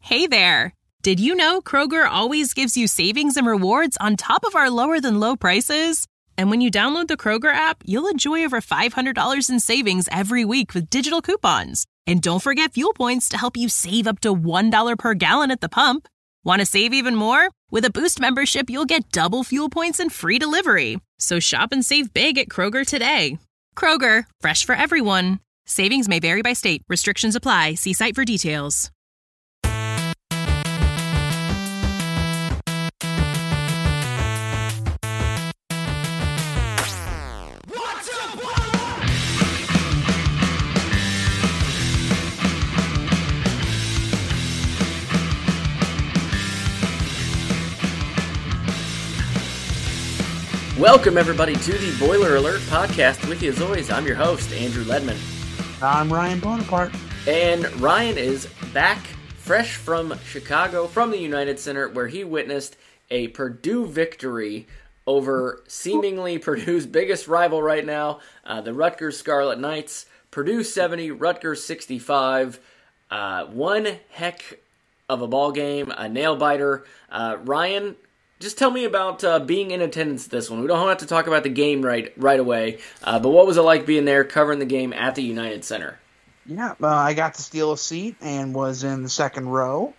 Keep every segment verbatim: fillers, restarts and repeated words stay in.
Hey there! Did you know Kroger always gives you savings and rewards on top of our lower-than-low prices? And when you download the Kroger app, you'll enjoy over five hundred dollars in savings every week with digital coupons. And don't forget fuel points to help you save up to one dollar per gallon at the pump. Want to save even more? With a Boost membership, you'll get double fuel points and free delivery. So shop and save big at Kroger today. Kroger, fresh for everyone. Savings may vary by state. Restrictions apply. See site for details. Welcome, everybody, to the Boiler Alert podcast. With you, as always, I'm your host, Andrew Ledman. I'm Ryan Bonaparte. And Ryan is back, fresh from Chicago, from the United Center, where he witnessed a Purdue victory over seemingly Purdue's biggest rival right now, uh, the Rutgers Scarlet Knights. Purdue seventy, Rutgers sixty-five. Uh, one heck of a ball game, a nail-biter. Uh, Ryan, just tell me about uh, being in attendance at this one. We don't have to talk about the game right right away, uh, but what was it like being there covering the game at the United Center? Yeah, uh, I got to steal a seat and was in the second row.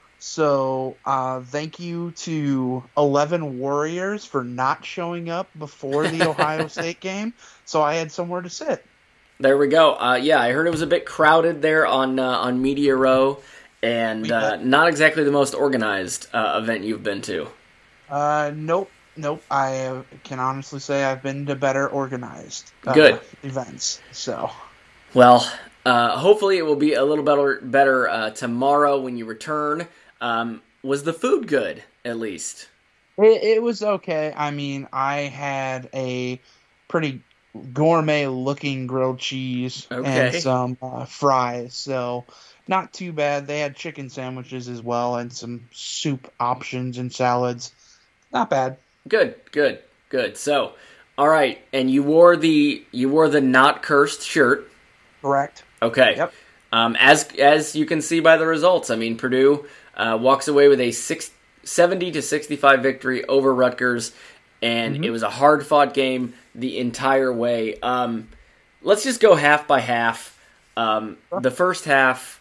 So uh, thank you to eleven Warriors for not showing up before the Ohio State game, so I had somewhere to sit. There we go. Uh, yeah, I heard it was a bit crowded there on uh, on Media Row, and uh, not exactly the most organized uh, event you've been to. Uh, nope, nope. I uh, can honestly say I've been to better organized uh, Good. events. So, well, uh, hopefully it will be a little better better uh, tomorrow when you return. Um, was the food good, at least? it, it was okay. I mean, I had a pretty gourmet-looking grilled cheese Okay. and some uh, fries, so not too bad. They had chicken sandwiches as well and some soup options and salads. Not bad. Good, good, good. So, all right, and you wore the you wore the not cursed shirt. Correct. Okay. Yep. Um, as as you can see by the results, I mean Purdue uh, walks away with a six, seventy to sixty-five victory over Rutgers, and Mm-hmm. it was a hard fought game the entire way. Um, let's just go half by half. Um, the first half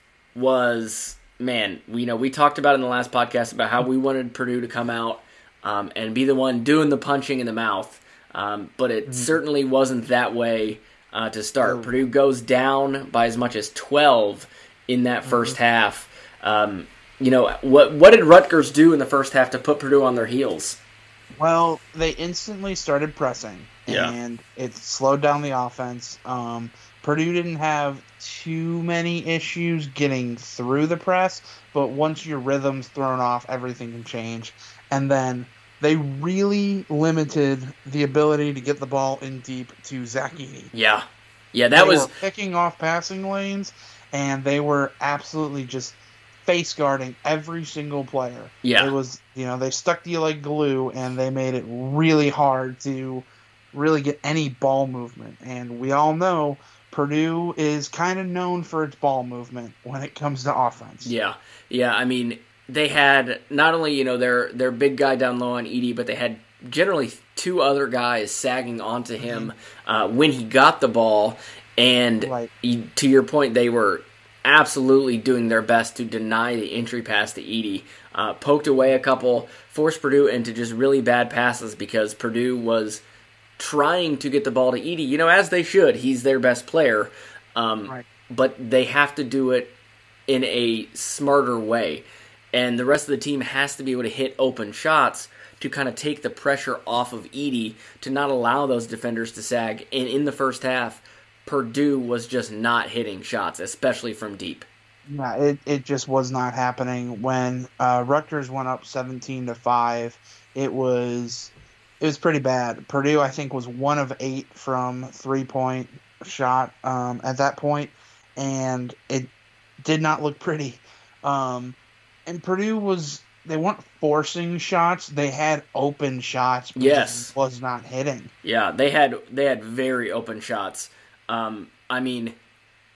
was man, we, you know we talked about in the last podcast about how we wanted Purdue to come out Um, and be the one doing the punching in the mouth. Um, but it mm-hmm. certainly wasn't that way uh, to start. Oh. Purdue goes down by as much as twelve in that mm-hmm. first half. Um, you know, what what did Rutgers do in the first half to put Purdue on their heels? Well, they instantly started pressing, yeah. and it slowed down the offense. Um, Purdue didn't have too many issues getting through the press, but once your rhythm's thrown off, everything can change. And then they really limited the ability to get the ball in deep to Zach Edey. Yeah. Yeah, that they was... were picking off passing lanes, and they were absolutely just face guarding every single player. Yeah. It was, you know, they stuck to you like glue, and they made it really hard to really get any ball movement. And we all know Purdue is kind of known for its ball movement when it comes to offense. Yeah. Yeah, I mean... They had not only, you know, their their big guy down low on Edey, but they had generally two other guys sagging onto him uh, when he got the ball. And right. he, to your point, they were absolutely doing their best to deny the entry pass to Edey. Uh, poked away a couple, forced Purdue into just really bad passes because Purdue was trying to get the ball to Edey, you know, as they should. He's their best player. Um, right. But they have to do it in a smarter way. And the rest of the team has to be able to hit open shots to kind of take the pressure off of Edey to not allow those defenders to sag. And in the first half, Purdue was just not hitting shots, especially from deep. Yeah, it, it just was not happening. When uh, Rutgers went up seventeen to five, it was it was pretty bad. Purdue, I think, was one of eight from three-point shot um, at that point, and it did not look pretty. Um, and Purdue was they weren't forcing shots; they had open shots, but yes, just was not hitting. Yeah, they had they had very open shots. Um, I mean,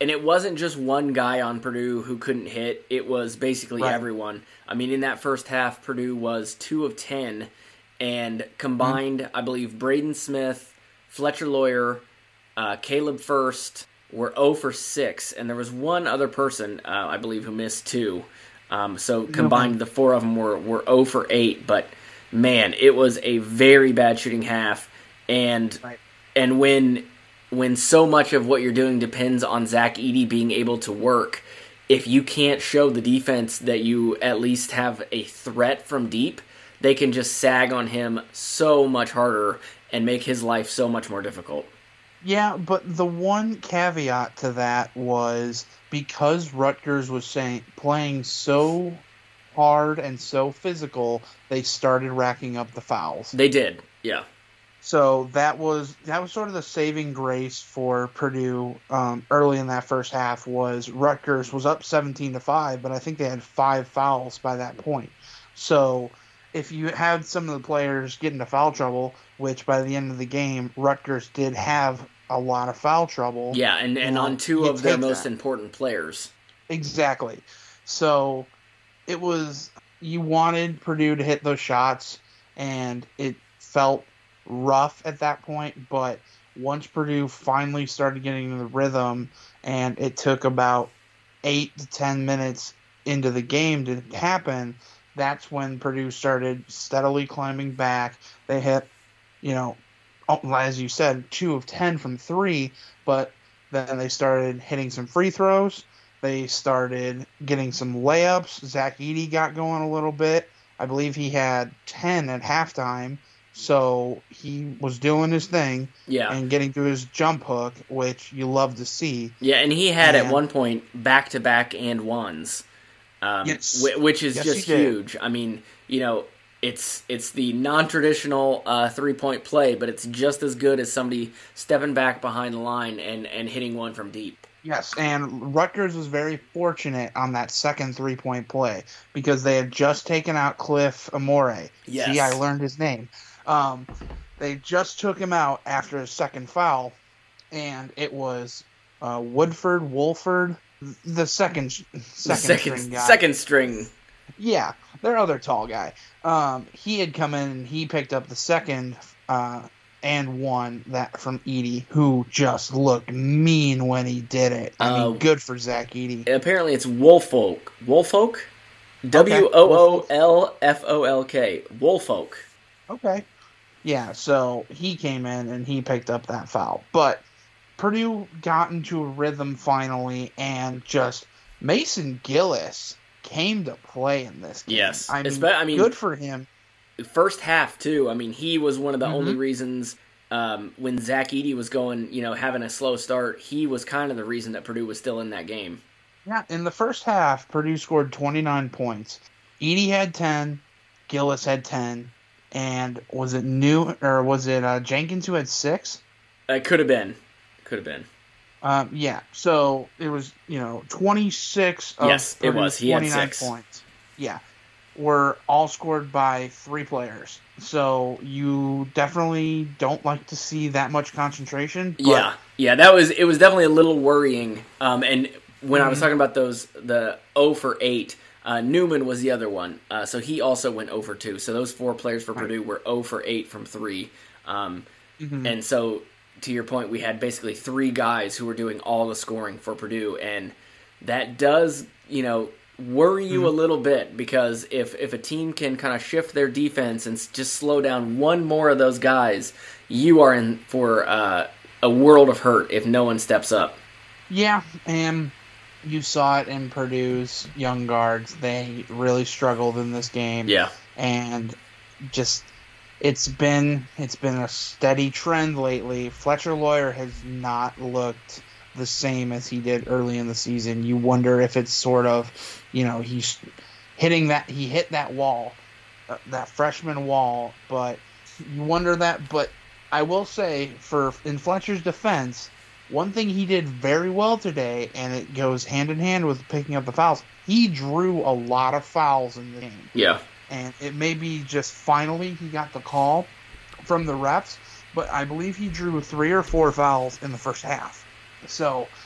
and it wasn't just one guy on Purdue who couldn't hit. It was basically right. everyone. I mean, in that first half, Purdue was two of ten, and combined, mm-hmm. I believe, Braden Smith, Fletcher Lawyer, uh, Caleb First were zero for six, and there was one other person, uh, I believe, who missed two. Um, so combined, the four of them were, were zero for eight, but man, it was a very bad shooting half, and right. and when when so much of what you're doing depends on Zach Edey being able to work, if you can't show the defense that you at least have a threat from deep, they can just sag on him so much harder and make his life so much more difficult. Yeah, but the one caveat to that was because Rutgers was saying, playing so hard and so physical, they started racking up the fouls. They did, yeah. So that was that was sort of the saving grace for Purdue um, early in that first half. Was Rutgers was up seventeen to five, but I think they had five fouls by that point. So if you had some of the players get into foul trouble, which by the end of the game, Rutgers did have a lot of foul trouble. Yeah, and, and on two of their most important players. Exactly. So it was, you wanted Purdue to hit those shots, and it felt rough at that point, but once Purdue finally started getting in the rhythm, and it took about eight to ten minutes into the game to happen, that's when Purdue started steadily climbing back. They hit, you know, as you said, two of ten from three, but then they started hitting some free throws. They started getting some layups. Zach Edey got going a little bit. I believe he had ten at halftime, so he was doing his thing yeah. and getting to his jump hook, which you love to see. Yeah, and he had and, at one point back-to-back and ones. Um, yes. Which is yes, just huge. I mean, you know, it's it's the non-traditional uh, three-point play, but it's just as good as somebody stepping back behind the line and, and hitting one from deep. Yes, and Rutgers was very fortunate on that second three-point play because they had just taken out Cliff Amore. Yes. See, I learned his name. Um, they just took him out after his second foul, and it was uh, Woodford, Wolford, the second second, second string guy. Second string. Yeah, their other tall guy. Um, he had come in and he picked up the second uh, and one that from Edey, who just looked mean when he did it. I mean, uh, good for Zach Edey. Apparently, it's Woolfolk. Woolfolk? W O O L F O L K. Woolfolk. Okay. Yeah, so he came in and he picked up that foul. But Purdue got into a rhythm finally, and just Mason Gillis came to play in this game. Yes. I mean, I mean, good for him. First half, too. I mean, he was one of the mm-hmm. only reasons um, when Zach Edey was going, you know, having a slow start, he was kind of the reason that Purdue was still in that game. Yeah, in the first half, Purdue scored twenty-nine points. Edey had ten, Gillis had ten, and was it New or was it uh, Jenkins who had six? It could have been. Could have been. Um, yeah, so it was, you know, twenty-six of yes, it was. He twenty-nine had six. points. Yeah, were all scored by three players. So you definitely don't like to see that much concentration. But yeah, yeah, that was it was definitely a little worrying. Um, and when mm-hmm. I was talking about those, the zero for eight, uh, Newman was the other one. Uh, so he also went zero for two. So those four players for right. Purdue were zero for eight from three. Um, mm-hmm. And so, to your point, we had basically three guys who were doing all the scoring for Purdue, and that does, you know, worry you mm-hmm. a little bit, because if, if a team can kind of shift their defense and just slow down one more of those guys, you are in for uh, a world of hurt if no one steps up. Yeah, and you saw it in Purdue's young guards. They really struggled in this game. Yeah. And just... It's been it's been a steady trend lately. Fletcher Lawyer has not looked the same as he did early in the season. You wonder if it's sort of, you know, he's hitting that he hit that wall, uh, that freshman wall. But you wonder that. But I will say, for in Fletcher's defense, one thing he did very well today, and it goes hand in hand with picking up the fouls. He drew a lot of fouls in the game. Yeah. And it may be just finally he got the call from the refs, but I believe he drew three or four fouls in the first half. So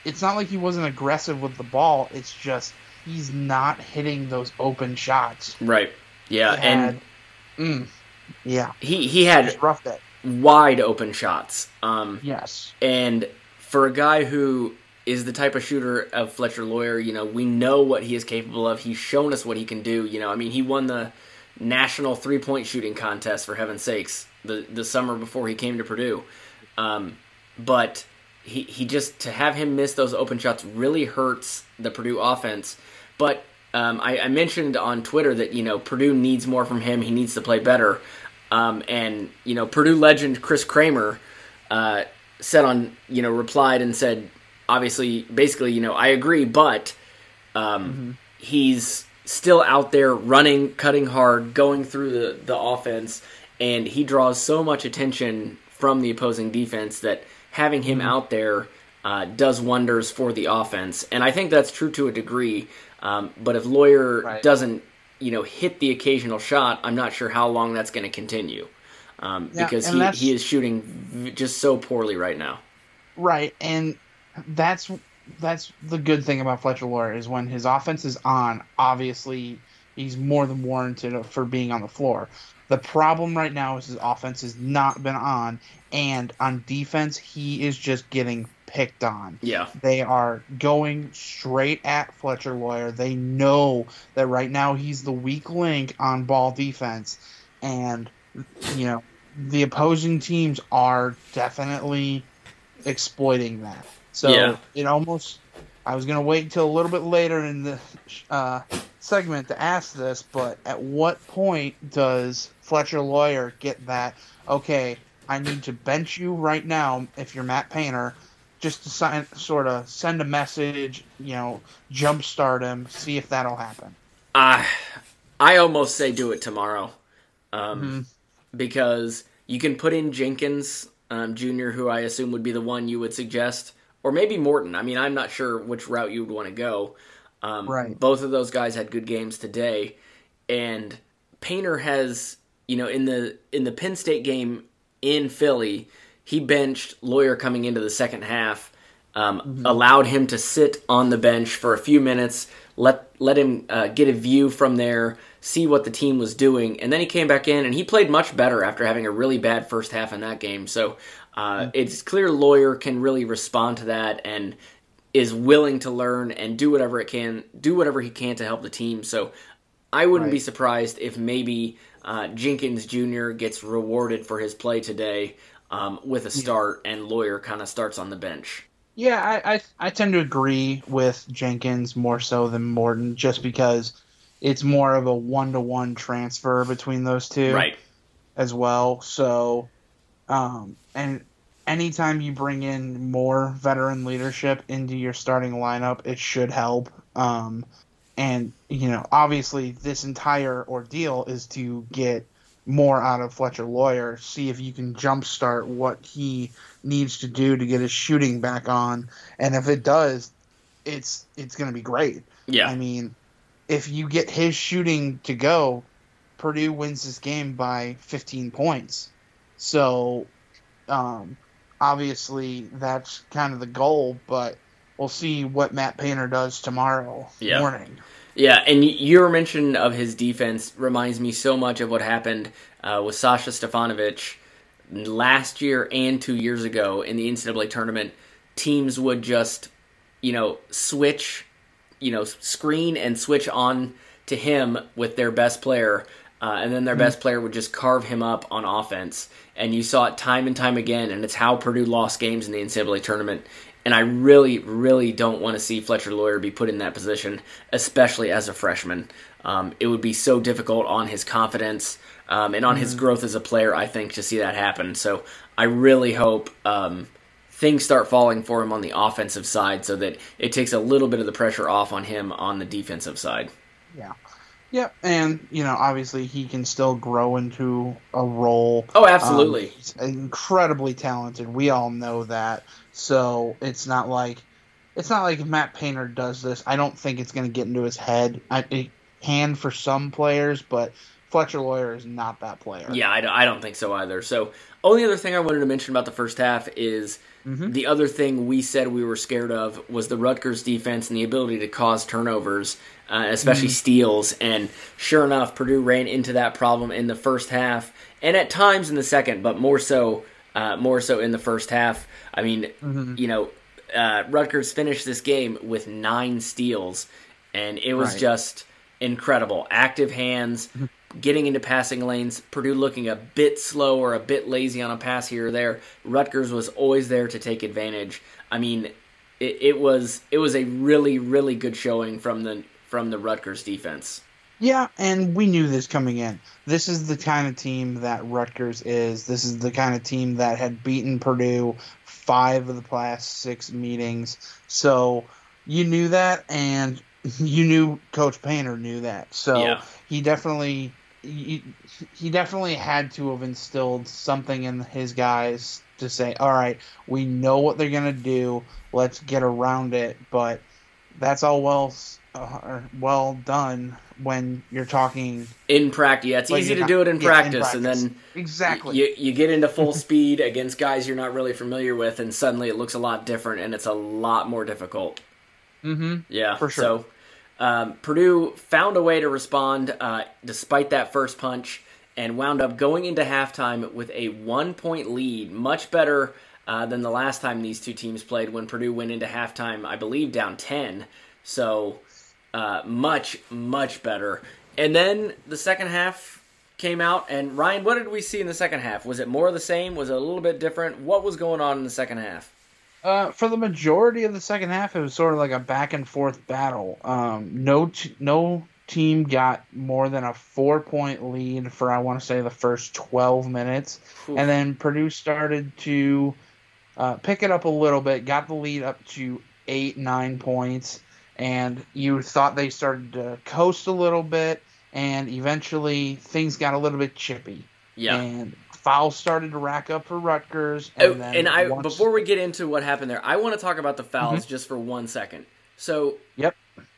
it's not like he wasn't aggressive with the ball. It's just he's not hitting those open shots. Right. Yeah, He and had- mm, yeah, he he had just roughed it. wide open shots. Um, Yes. and for a guy who is the type of shooter of Fletcher Loyer, you know, we know what he is capable of. He's shown us what he can do. You know, I mean, he won the national three-point shooting contest, for heaven's sakes, the the summer before he came to Purdue. Um, but he he just, to have him miss those open shots really hurts the Purdue offense. But um, I, I mentioned on Twitter that, you know, Purdue needs more from him. He needs to play better. Um, and, you know, Purdue legend Chris Kramer uh, said on, you know, replied and said, obviously, basically, you know, I agree, but um, mm-hmm. he's still out there running, cutting hard, going through the, the offense, and he draws so much attention from the opposing defense that having him mm-hmm. out there uh, does wonders for the offense. And I think that's true to a degree, um, but if Loyer right. doesn't, you know, hit the occasional shot, I'm not sure how long that's going to continue um, yeah, because he, he is shooting just so poorly right now. Right, and that's that's the good thing about Fletcher Loyer is when his offense is on, obviously he's more than warranted for being on the floor. The problem right now is his offense has not been on, and on defense he is just getting picked on. Yeah. They are going straight at Fletcher Loyer. They know that right now he's the weak link on ball defense, and you know, the opposing teams are definitely exploiting that. So yeah. it almost, I was going to wait until a little bit later in the uh, segment to ask this, but at what point does Fletcher Loyer get that, okay, I need to bench you right now if you're Matt Painter, just to sign, sort of send a message, you know, jumpstart him, see if that'll happen? Uh, I almost say do it tomorrow um, mm-hmm. because you can put in Jenkins um, Junior, who I assume would be the one you would suggest. Or maybe Morton. I mean, I'm not sure which route you would want to go. Um, right. Both of those guys had good games today, and Painter has, you know, in the in the Penn State game in Philly, he benched Loyer coming into the second half, um, mm-hmm. allowed him to sit on the bench for a few minutes, let let him uh, get a view from there, see what the team was doing, and then he came back in and he played much better after having a really bad first half in that game. So. Uh, it's clear Loyer can really respond to that and is willing to learn and do whatever it can, do whatever he can to help the team. So I wouldn't right. be surprised if maybe uh, Jenkins Junior gets rewarded for his play today um, with a start, yeah. and Loyer kind of starts on the bench. Yeah, I, I I tend to agree with Jenkins more so than Morton, just because it's more of a one-to-one transfer between those two, right? As well, so. Um, and anytime you bring in more veteran leadership into your starting lineup, it should help. Um, and, you know, obviously this entire ordeal is to get more out of Fletcher Loyer, see if you can jumpstart what he needs to do to get his shooting back on. And if it does, it's it's going to be great. Yeah. I mean, if you get his shooting to go, Purdue wins this game by fifteen points. So, um, obviously, that's kind of the goal, but we'll see what Matt Painter does tomorrow yeah. morning. Yeah, and your mention of his defense reminds me so much of what happened uh, with Sasha Stefanovic last year and two years ago in the N C double A tournament. Teams would just, you know, switch, you know, screen and switch on to him with their best player. Uh, and then their best player would just carve him up on offense. And you saw it time and time again, and it's how Purdue lost games in the N C double A tournament. And I really, really don't want to see Fletcher Loyer be put in that position, especially as a freshman. Um, it would be so difficult on his confidence um, and on mm-hmm. his growth as a player, I think, to see that happen. So I really hope um, things start falling for him on the offensive side so that it takes a little bit of the pressure off on him on the defensive side. Yeah. Yep, and, you know, obviously he can still grow into a role. Oh, absolutely. Um, he's incredibly talented. We all know that. So it's not like it's not like if Matt Painter does this, I don't think it's going to get into his head. I, it can for some players, but Fletcher Loyer is not that player. Yeah, I don't, I don't think so either. So, only other thing I wanted to mention about the first half is mm-hmm. the other thing we said we were scared of was the Rutgers defense and the ability to cause turnovers, uh, especially mm-hmm. steals. And sure enough, Purdue ran into that problem in the first half, and at times in the second, but more so, uh, more so in the first half. I mean, mm-hmm. you know, uh, Rutgers finished this game with nine steals, and it was right. just incredible. Active hands. Mm-hmm. Getting into passing lanes, Purdue looking a bit slow or a bit lazy on a pass here or there. Rutgers was always there to take advantage. I mean, it, it was it was a really really good showing from the from the Rutgers defense. Yeah, and we knew this coming in. This is the kind of team that Rutgers is. This is the kind of team that had beaten Purdue five of the past six meetings. So you knew that, and you knew Coach Painter knew that. So yeah. he definitely. He, he definitely had to have instilled something in his guys to say, all right, we know what they're going to do. Let's get around it. But that's all well uh, well done when you're talking in practice. Yeah, it's easy to do it in, yeah, practice, in practice, and then exactly you, you get into full speed against guys you're not really familiar with, and suddenly it looks a lot different, and it's a lot more difficult. Mm-hmm. Yeah, for sure. So, Um, Purdue found a way to respond uh, despite that first punch and wound up going into halftime with a one-point lead, much better uh, than the last time these two teams played when Purdue went into halftime, I believe, down ten. So uh, much, much better. And then the second half came out, and Ryan, what did we see in the second half? Was it more of the same? Was it a little bit different? What was going on in the second half? Uh, for the majority of the second half, it was sort of like a back and forth battle. Um, no, t- no team got more than a four point lead for I want to say the first twelve minutes, Ooh. and then Purdue started to uh, pick it up a little bit, got the lead up to eight, nine points, and you thought they started to coast a little bit, and eventually things got a little bit chippy. Yeah. And fouls started to rack up for Rutgers. And, oh, then and I once... before we get into what happened there, I want to talk about the fouls mm-hmm. just for one second. So, yep.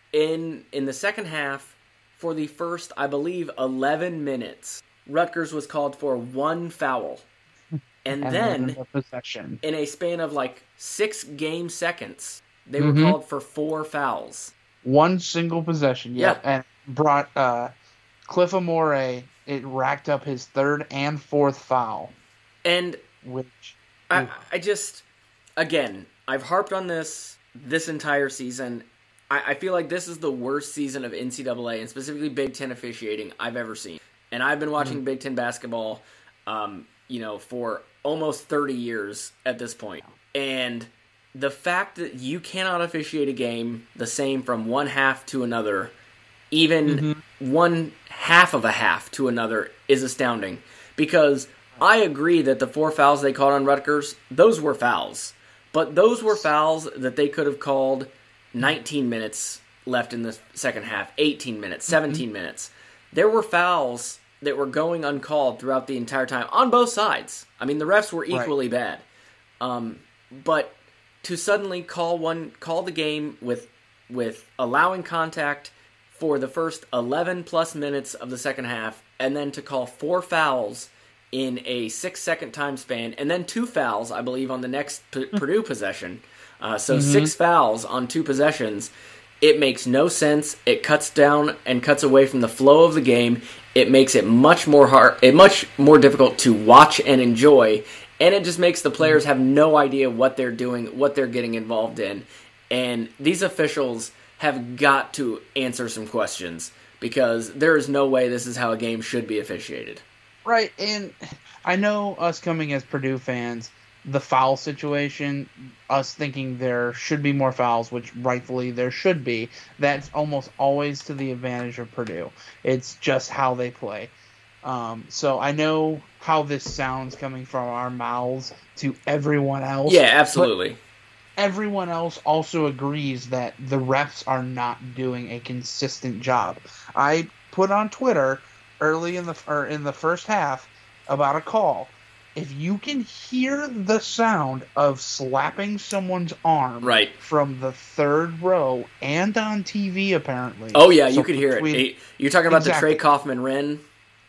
in in the second half, for the first, I believe, eleven minutes, Rutgers was called for one foul. And, and then, possession. in a span of like six game seconds, they mm-hmm. were called for four fouls. One single possession, yeah. And brought uh, Cliff Amore, it racked up his third and fourth foul. And which I, I just, again, I've harped on this this entire season. I, I feel like this is the worst season of N C double A and specifically Big Ten officiating I've ever seen. And I've been watching mm-hmm. Big Ten basketball, um, you know, for almost thirty years at this point. And the fact that you cannot officiate a game the same from one half to another, even mm-hmm. one half of a half to another, is astounding. Because I agree that the four fouls they called on Rutgers, those were fouls. But those were fouls that they could have called nineteen minutes left in the second half, eighteen minutes, seventeen mm-hmm. minutes. There were fouls that were going uncalled throughout the entire time on both sides. I mean, the refs were equally right. bad. Um, but to suddenly call one, call the game with with allowing contact for the first eleven plus minutes of the second half, and then to call four fouls in a six-second time span, and then two fouls, I believe, on the next P- Purdue possession. Uh, so mm-hmm. six fouls on two possessions. It makes no sense. It cuts down and cuts away from the flow of the game. It makes it much more hard, it much more difficult to watch and enjoy, and it just makes the players have no idea what they're doing, what they're getting involved in. And these officials have got to answer some questions, because there is no way this is how a game should be officiated. Right, and I know us coming as Purdue fans, the foul situation, us thinking there should be more fouls, which rightfully there should be, that's almost always to the advantage of Purdue. It's just how they play. Um, so I know how this sounds coming from our mouths to everyone else. Yeah, absolutely. Everyone else also agrees that the refs are not doing a consistent job. I put on Twitter early in the or in the first half about a call. If you can hear the sound of slapping someone's arm right. from the third row and on T V, apparently. Oh, yeah, so you could hear tweet, it. You're talking about exactly. the Trey Kaufman-Wren?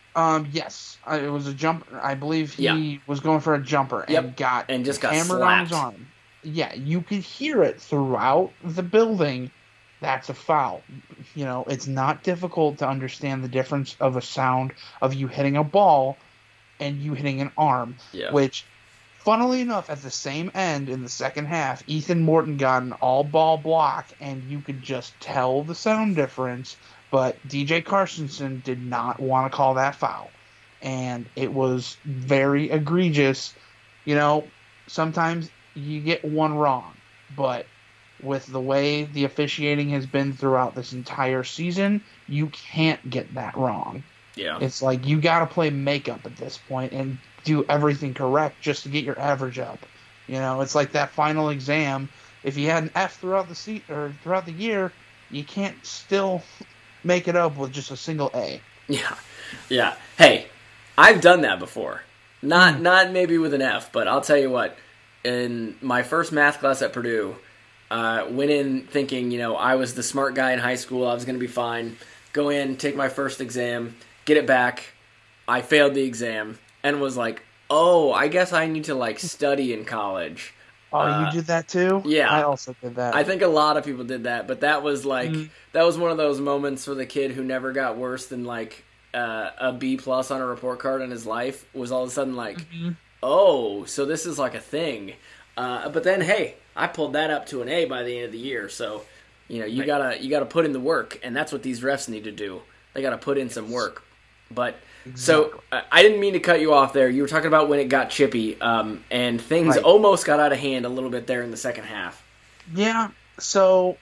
Um, yes, uh, it was a jump. I believe he Yeah. was going for a jumper and Yep. got And just got hammered on his slapped. arm. Yeah, you could hear it throughout the building. That's a foul. You know, it's not difficult to understand the difference of a sound of you hitting a ball and you hitting an arm. Yeah. Which, funnily enough, at the same end in the second half, Ethan Morton got an all-ball block, and you could just tell the sound difference. But D J Carstensen did not want to call that foul. And it was very egregious. You know, sometimes you get one wrong. But with the way the officiating has been throughout this entire season, you can't get that wrong. Yeah. It's like you got to play makeup at this point and do everything correct just to get your average up. You know, it's like that final exam. If you had an F throughout the se- or throughout the year, you can't still make it up with just a single A. Yeah. Yeah. Hey, I've done that before. Not mm. not maybe with an F, but I'll tell you what. In my first math class at Purdue, uh, went in thinking, you know, I was the smart guy in high school. I was going to be fine. Go in, take my first exam, get it back. I failed the exam and was like, oh, I guess I need to, like, study in college. Oh, uh, you did that too? Yeah. I also did that. I think a lot of people did that, but that was, like, mm. that was one of those moments for the kid who never got worse than, like, uh, a B plus on a report card in his life was all of a sudden like, mm-hmm. oh, so this is, like, a thing. Uh, but then, hey, I pulled that up to an A by the end of the year, so, you know, you right. gotta, you gotta put in the work, and that's what these refs need to do. They gotta put in some work. But exactly. So uh, I didn't mean to cut you off there. You were talking about when it got chippy, um, and things right. almost got out of hand a little bit there in the second half. Yeah. So,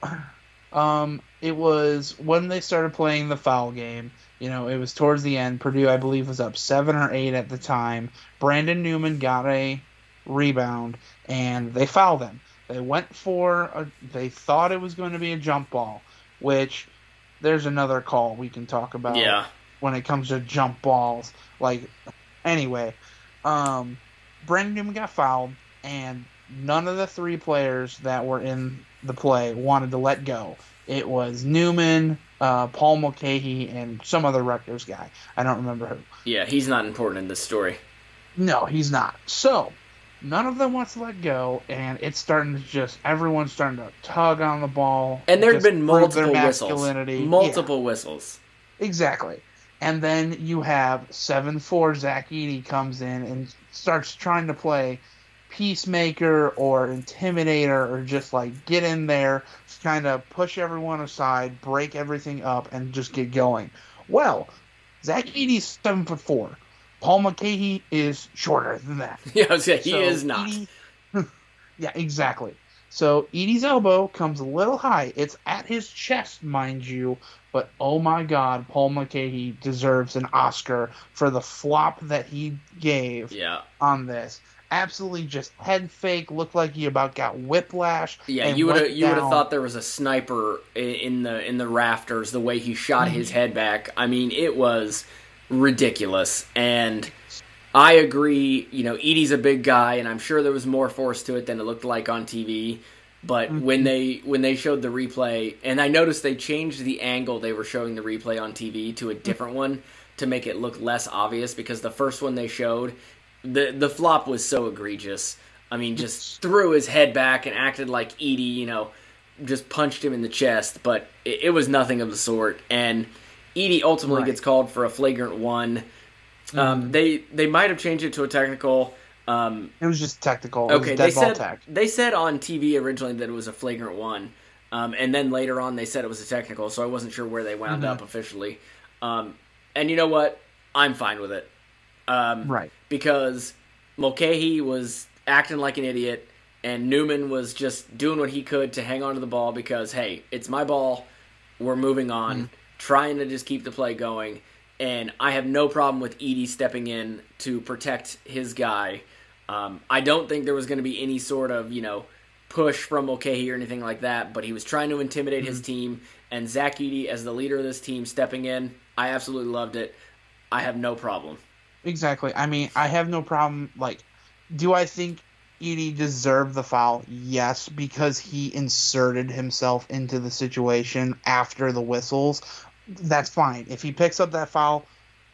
um, it was when they started playing the foul game. You know, it was towards the end. Purdue, I believe, was up seven or eight at the time. Brandon Newman got a rebound, and they fouled him. They went for a. They thought it was going to be a jump ball, which there's another call we can talk about. Yeah. When it comes to jump balls. Like, anyway, um, Brandon Newman got fouled, and none of the three players that were in the play wanted to let go. It was Newman, uh, Paul Mulcahy, and some other Rutgers guy. I don't remember who. Yeah, he's not important in this story. No, he's not. So, none of them wants to let go, and it's starting to just, everyone's starting to tug on the ball. And there have been multiple their whistles. masculinity. Multiple yeah. whistles. Exactly. And then you have seven four Zach Edey comes in and starts trying to play peacemaker or intimidator or just like get in there, kind of push everyone aside, break everything up, and just get going. Well, Zach Edey's seven foot four. Paul Mulcahy is shorter than that. Yeah, I was gonna say, he So is not. Edey, yeah, exactly. So Edey's elbow comes a little high. It's at his chest, mind you. But, oh my God, Paul Mulcahy deserves an Oscar for the flop that he gave yeah. on this. Absolutely just head fake, looked like he about got whiplash. Yeah, you would have you would have thought there was a sniper in the in the rafters the way he shot mm-hmm. his head back. I mean, it was ridiculous. And I agree, you know, Edey's a big guy, and I'm sure there was more force to it than it looked like on T V. But mm-hmm. when they when they showed the replay, and I noticed they changed the angle they were showing the replay on T V to a different one to make it look less obvious, because the first one they showed, the the flop was so egregious. I mean, just threw his head back and acted like Edey, you know, just punched him in the chest. But it, it was nothing of the sort. And Edey ultimately right. gets called for a flagrant one. Mm-hmm. Um, they they might have changed it to a technical. Um, it was just technical. It okay, was they dead ball said tech. They said on T V originally that it was a flagrant one, um, and then later on they said it was a technical. So I wasn't sure where they wound mm-hmm. up officially. Um, and you know what? I'm fine with it, um, right? Because Mulcahy was acting like an idiot, and Newman was just doing what he could to hang on to the ball because hey, it's my ball. We're moving on, mm-hmm. trying to just keep the play going, and I have no problem with Edey stepping in to protect his guy. Um, I don't think there was going to be any sort of, you know, push from Mulcahy or anything like that, but he was trying to intimidate mm-hmm. his team, and Zach Edey, as the leader of this team, stepping in, I absolutely loved it. I have no problem. Exactly. I mean, I have no problem. Like, do I think Edey deserved the foul? Yes, because he inserted himself into the situation after the whistles. That's fine. If he picks up that foul,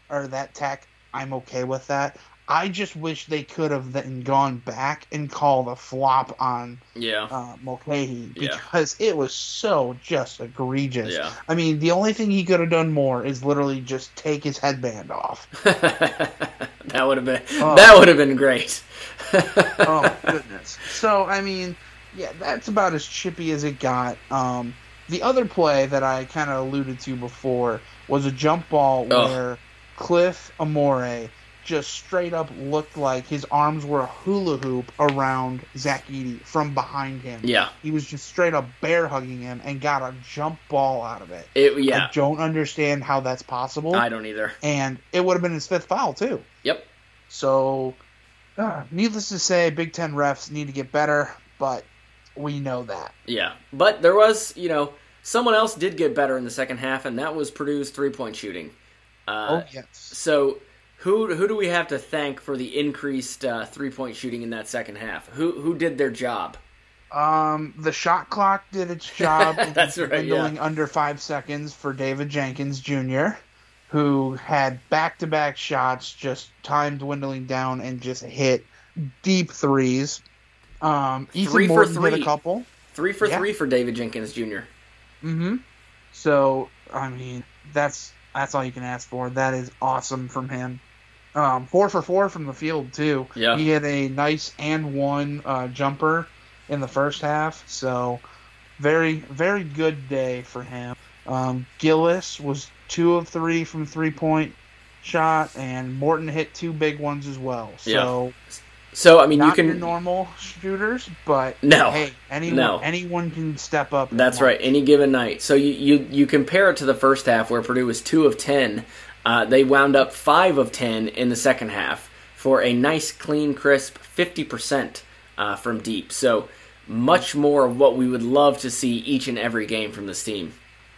or that tech, I'm okay with that. I just wish they could have then gone back and called a flop on yeah. uh, Mulcahy Yeah. because it was so just egregious. Yeah. I mean, the only thing he could have done more is literally just take his headband off. That would have been Oh. that would have been great. Oh goodness. So I mean, yeah, that's about as chippy as it got. Um, the other play that I kind of alluded to before was a jump ball Oh. where Cliff Amore just straight up looked like his arms were a hula hoop around Zach Edey from behind him. Yeah. He was just straight up bear hugging him and got a jump ball out of it. It, yeah. I don't understand how that's possible. I don't either. And it would have been his fifth foul too. Yep. So, uh, needless to say, Big Ten refs need to get better, but we know that. Yeah. But there was, you know, someone else did get better in the second half, and that was Purdue's three-point shooting. Uh, oh, yes. So who who do we have to thank for the increased uh, three-point shooting in that second half? Who who did their job? Um, the shot clock did its job. That's right, dwindling yeah. under five seconds for David Jenkins Junior, who had back-to-back shots, just time dwindling down and just hit deep threes. Um, Ethan Three for Morton three. hit a couple. Three for Yeah. three for David Jenkins Junior Mm-hmm. So, I mean, that's that's all you can ask for. That is awesome from him. Um, four for four from the field, too. Yeah. He had a nice and one uh, jumper in the first half. So, very, very good day for him. Um, Gillis was two of three from three-point shot, and Morton hit two big ones as well. So, So, I mean, not you can... your normal shooters, but No. hey, anyone, No. anyone can step up. and That's watch. right, any given night. So you, you, you compare it to the first half where Purdue was two of ten. Uh, they wound up five of ten in the second half for a nice, clean, crisp fifty percent uh, from deep. So much more of what we would love to see each and every game from this team.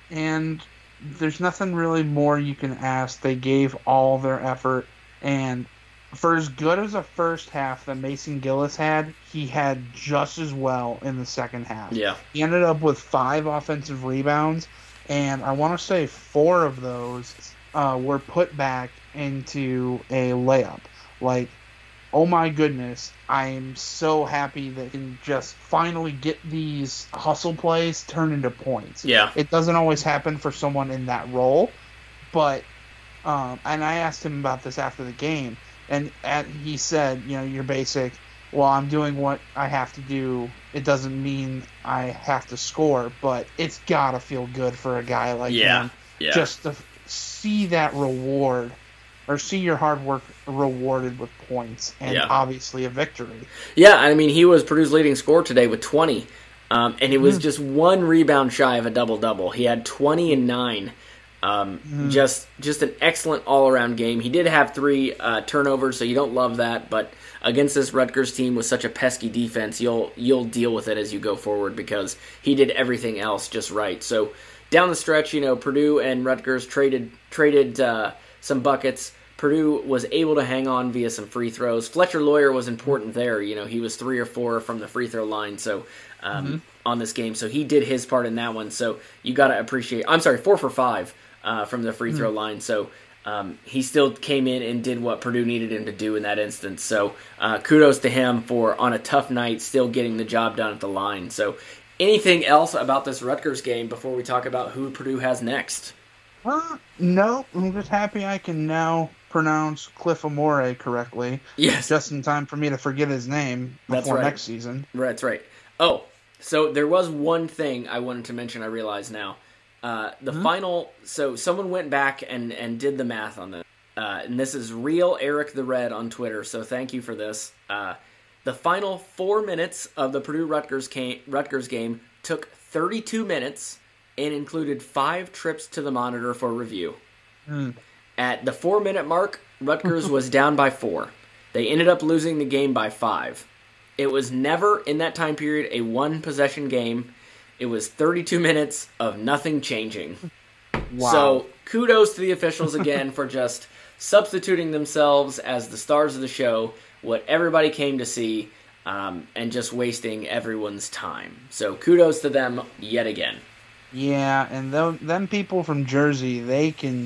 And there's nothing really more you can ask. They gave all their effort, and for as good as a first half that Mason Gillis had, he had just as well in the second half. Yeah. He ended up with five offensive rebounds, and I want to say four of those uh, were put back into a layup. Like, oh my goodness, I am so happy that he can just finally get these hustle plays turned into points. Yeah. It doesn't always happen for someone in that role, but, um, and I asked him about this after the game, and at, he said, you know, you're basic, well, I'm doing what I have to do. It doesn't mean I have to score, but it's got to feel good for a guy like Yeah. him. Yeah. Just to see that reward, or see your hard work rewarded with points, and Yeah. obviously a victory. Yeah, I mean, he was Purdue's leading scorer today with twenty, um, and it was just one rebound shy of a double-double. He had twenty and nine. Um, Mm-hmm. Just just an excellent all-around game. He did have three uh, turnovers, so you don't love that, but against this Rutgers team with such a pesky defense, you'll you'll deal with it as you go forward because he did everything else just right. So down the stretch, you know, Purdue and Rutgers traded traded uh, some buckets. Purdue was able to hang on via some free throws. Fletcher Lawyer was important there. You know, he was three or four from the free throw line. So um, Mm-hmm. on this game, so he did his part in that one. So you got to appreciate. I'm sorry, four for five uh, from the free throw line. So um, he still came in and did what Purdue needed him to do in that instance. So uh, kudos to him for on a tough night still getting the job done at the line. So anything else about this Rutgers game before we talk about who Purdue has next? Uh, no, I'm just happy I can now pronounce Cliff Amore correctly. Yes, Just in time for me to forget his name That's before right. next season. that's right. Oh, so there was one thing I wanted to mention. I realize now. Uh, the final. So someone went back and, and did the math on this. Uh, and this is real Eric the Red on Twitter. So thank you for this. Uh, the final four minutes of the Purdue Rutgers game, Rutgers game took thirty-two minutes and included five trips to the monitor for review. Mm. At the four minute mark, Rutgers was down by four. They ended up losing the game by five. It was never, in that time period, a one-possession game. It was thirty-two minutes of nothing changing. Wow. So, kudos to the officials again for just substituting themselves as the stars of the show, what everybody came to see, um, and just wasting everyone's time. So, kudos to them yet again. Yeah, and them, them people from Jersey, they can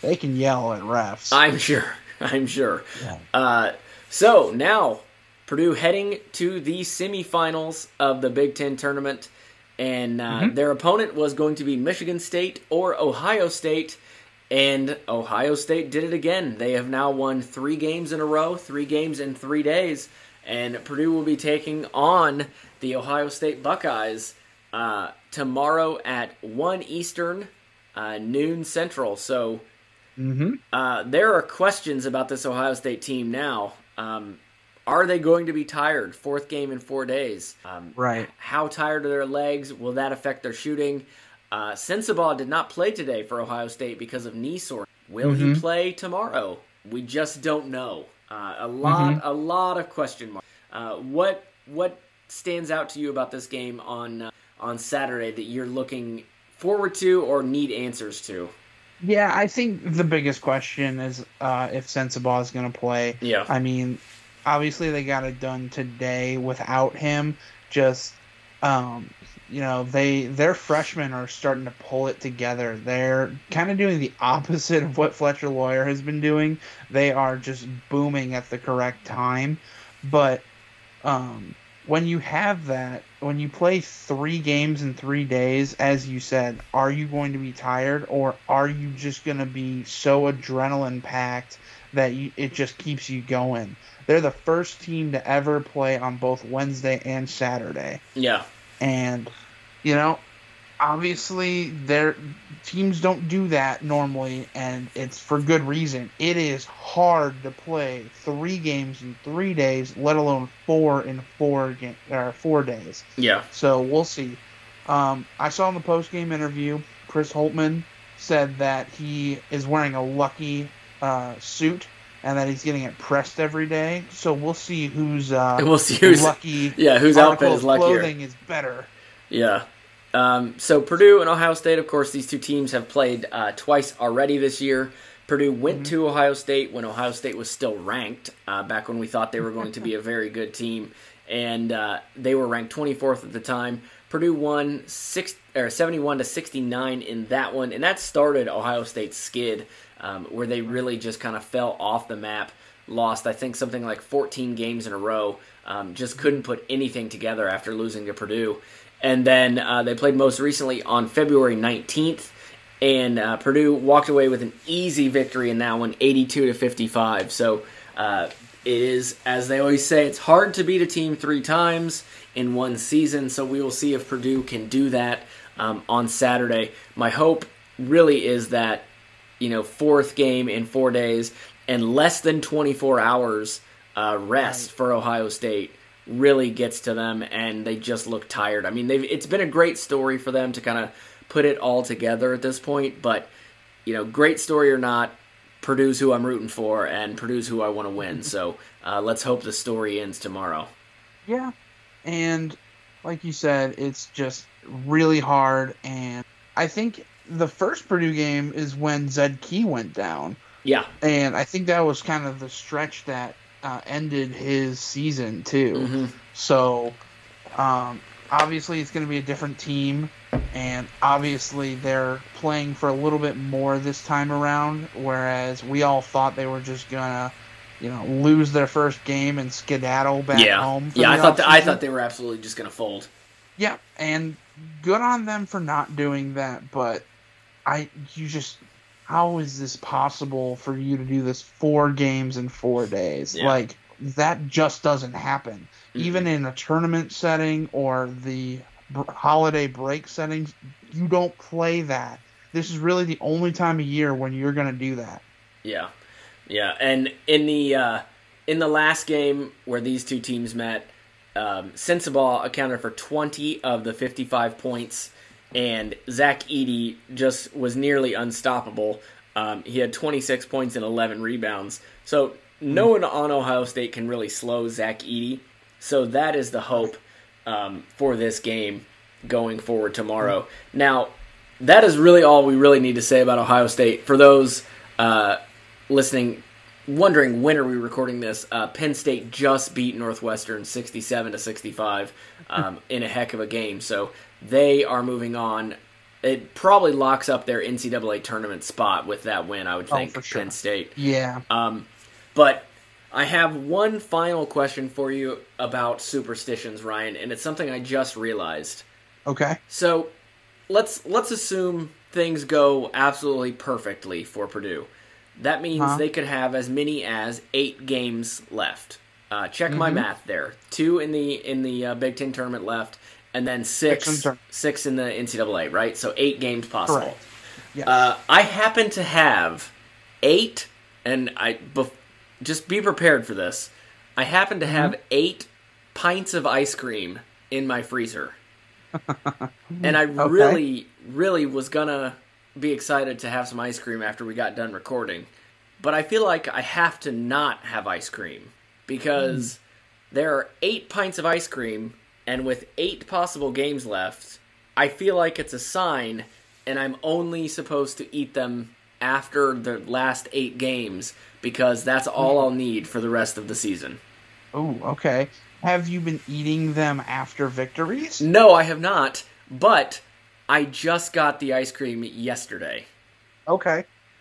they can yell at refs. I'm sure. I'm sure. Yeah. Uh, so now Purdue heading to the semifinals of the Big Ten tournament, and uh, mm-hmm. their opponent was going to be Michigan State or Ohio State, and Ohio State did it again. They have now won three games in a row, three games in three days, and Purdue will be taking on the Ohio State Buckeyes uh, tomorrow at one Eastern, uh, noon Central. So mm-hmm. uh, there are questions about this Ohio State team now. Um, are they going to be tired? Fourth game in four days. Um, right. How tired are their legs? Will that affect their shooting? Uh, Sensabaugh did not play today for Ohio State because of knee soreness. Will mm-hmm. he play tomorrow? We just don't know. Uh, a lot, mm-hmm. a lot of question marks. Uh, what what stands out to you about this game on uh, on Saturday that you're looking forward to or need answers to? Yeah, I think the biggest question is uh, if Sensabaugh is going to play. Yeah. I mean, obviously they got it done today without him. Just, um, you know, they their freshmen are starting to pull it together. They're kind of doing the opposite of what Fletcher Loyer has been doing. They are just booming at the correct time. But um, when you have that, when you play three games in three days, as you said, are you going to be tired, or are you just going to be so adrenaline packed that you, it just keeps you going? They're the first team to ever play on both Wednesday and Saturday. Yeah. And, you know, obviously their teams don't do that normally, and it's for good reason. It is hard to play three games in three days, let alone four in four ga- or four days. Yeah. So we'll see. Um, I saw in the post-game interview, Chris Holtmann said that he is wearing a lucky uh, suit and that he's getting it pressed every day. So we'll see who's uh, we'll see who's lucky. Yeah, whose outfit is luckier. Clothing is better. Yeah. Um, so Purdue and Ohio State, of course, these two teams have played uh, twice already this year. Purdue went mm-hmm. to Ohio State when Ohio State was still ranked, uh, back when we thought they were going to be a very good team, and uh, they were ranked twenty-fourth at the time. Purdue won six or seventy-one to sixty-nine in that one, and that started Ohio State's skid, um, where they really just kind of fell off the map, lost, I think, something like fourteen games in a row, um, just couldn't put anything together after losing to Purdue. And then uh, they played most recently on February nineteenth, and uh, Purdue walked away with an easy victory in that one, eighty-two to fifty-five. So uh, it is, as they always say, it's hard to beat a team three times in one season, so we will see if Purdue can do that um, on Saturday. My hope really is that, you know, fourth game in four days and less than twenty-four hours uh, rest for Ohio State really gets to them, and they just look tired. I mean, they've it's been a great story for them to kind of put it all together at this point, but, you know, great story or not, Purdue's who I'm rooting for, and Purdue's who I want to win. So uh, let's hope the story ends tomorrow. Yeah, and like you said, it's just really hard, and I think the first Purdue game is when Zed Key went down. Yeah. And I think that was kind of the stretch that Uh, ended his season too. Mm-hmm. So um, obviously it's going to be a different team, and obviously they're playing for a little bit more this time around, whereas we all thought they were just gonna, you know, lose their first game and skedaddle back yeah. home. For yeah, the I thought th- I offseason. thought they were absolutely just gonna fold. Yeah, and good on them for not doing that, but I you just. How is this possible for you to do this four games in four days? Yeah. Like, that just doesn't happen. Mm-hmm. Even in a tournament setting or the b- holiday break settings, you don't play that. This is really the only time of year when you're going to do that. Yeah. Yeah, and in the uh, in the last game where these two teams met, um, Sensabaugh accounted for twenty of the fifty-five points, and Zach Edey just was nearly unstoppable. Um, he had twenty-six points and eleven rebounds. So no one on Ohio State can really slow Zach Edey. So that is the hope um, for this game going forward tomorrow. Now, that is really all we really need to say about Ohio State. For those uh, listening, wondering when are we recording this, uh, Penn State just beat Northwestern sixty-seven to sixty-five um, in a heck of a game. So they are moving on it probably locks up their N C double A tournament spot with that win, I would think, oh, for sure. Penn State. Yeah. Um, but I have one final question for you about superstitions, Ryan, and it's something I just realized. Okay. So let's let's assume things go absolutely perfectly for Purdue. That means huh? they could have as many as eight games left. Uh, check mm-hmm. my math there. Two in the in the uh, Big Ten tournament left, and then six six in, six in the N C double A, right? So eight games possible. Correct. Yes. Uh, I happen to have eight, and I bef- just be prepared for this. I happen to have mm-hmm. eight pints of ice cream in my freezer. And I okay. really, really was going to be excited to have some ice cream after we got done recording. But I feel like I have to not have ice cream because mm. there are eight pints of ice cream, and with eight possible games left, I feel like it's a sign, and I'm only supposed to eat them after the last eight games because that's all I'll need for the rest of the season. Oh, okay. Have you been eating them after victories? No, I have not, but I just got the ice cream yesterday. Okay.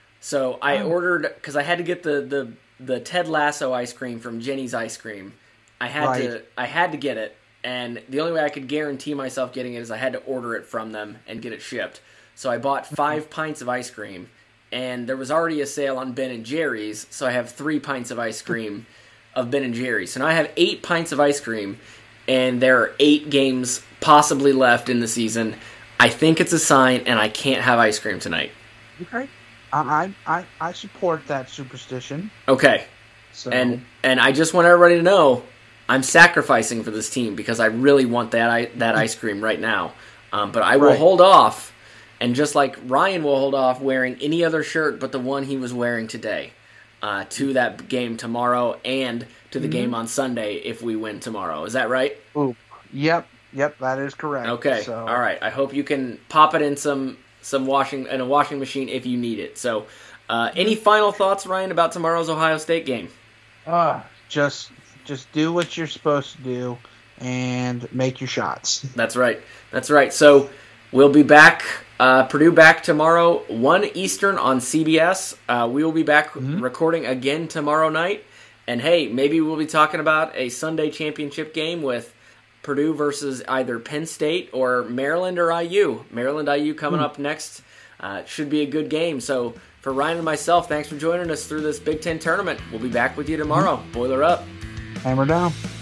So I oh. ordered, because I had to get the, the, the Ted Lasso ice cream from Jenny's Ice Cream. I had right. to I had to get it, and the only way I could guarantee myself getting it is I had to order it from them and get it shipped. So I bought five pints of ice cream, and there was already a sale on Ben and Jerry's, so I have three pints of ice cream of Ben and Jerry's. So now I have eight pints of ice cream, and there are eight games possibly left in the season. I think it's a sign, and I can't have ice cream tonight. Okay. I I, I support that superstition. Okay. So. And and I just want everybody to know I'm sacrificing for this team because I really want that that ice cream right now. Um, but I will right. hold off, and just like Ryan will hold off wearing any other shirt but the one he was wearing today uh, to that game tomorrow and to the mm-hmm. game on Sunday if we win tomorrow. Is that right? Ooh, yep, yep, that is correct. Okay, so. all right. I hope you can pop it in some some washing in a washing machine if you need it. So, uh, any final thoughts, Ryan, about tomorrow's Ohio State game? Uh, just just do what you're supposed to do and make your shots. That's right. That's right. So we'll be back, uh, Purdue back tomorrow, one Eastern on C B S. Uh, we will be back mm-hmm. recording again tomorrow night. And hey, maybe we'll be talking about a Sunday championship game with Purdue versus either Penn State or Maryland or I U. Maryland I U coming mm-hmm. up next. Uh, should be a good game. So for Ryan and myself, thanks for joining us through this Big Ten tournament. We'll be back with you tomorrow. Boiler up. Hammer down.